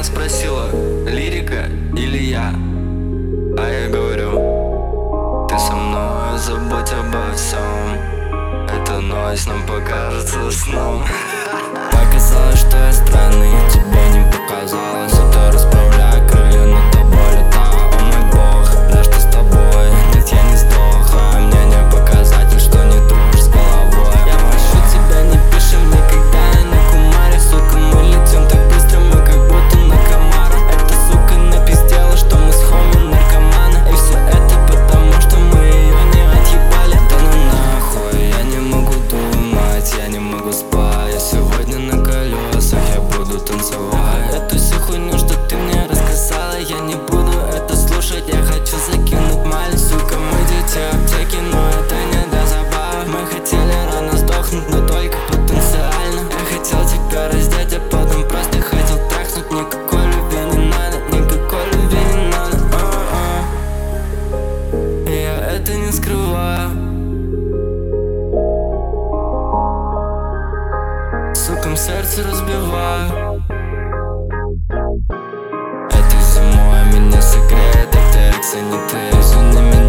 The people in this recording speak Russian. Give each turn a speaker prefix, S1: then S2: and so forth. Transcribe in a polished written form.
S1: меня спросила, лирика или я? А я говорю, ты со мной, забудь обо всем. Эта ночь нам покажется сном. Показалось, что я странный, тебе не показалось. Это расправляя крылья, над тобой летаю, о мой бог. Да что с тобой? Нет, я не сдох, а мне не показатель, что не дружишь с головой. Я прошу тебя, не пиши мне, когда я на кумаре. Сука, мы летим так быстро, мы как будто на комарах. Эта сука напиздела, что мы с хоми наркоманы. И все это потому, что мы ее не отъебали. Да ну нахуй, я не могу думать, я не могу спать. Я сегодня на колесах, я буду танцевать. Эту всю хуйню, что ты мне рассказала, я не буду это слушать. Я хочу закинуть маль, сука, мы дети аптеки, но это не для забав. Мы хотели рано сдохнуть, но только потенциально. Я хотел тебя раздеть, а потом просто хотел трахнуть. Никакой любви не надо, никакой любви не надо. Я это не скрываю. Сукам сердце разбиваю. Этой зимой меня согреет, это не ты, извини меня.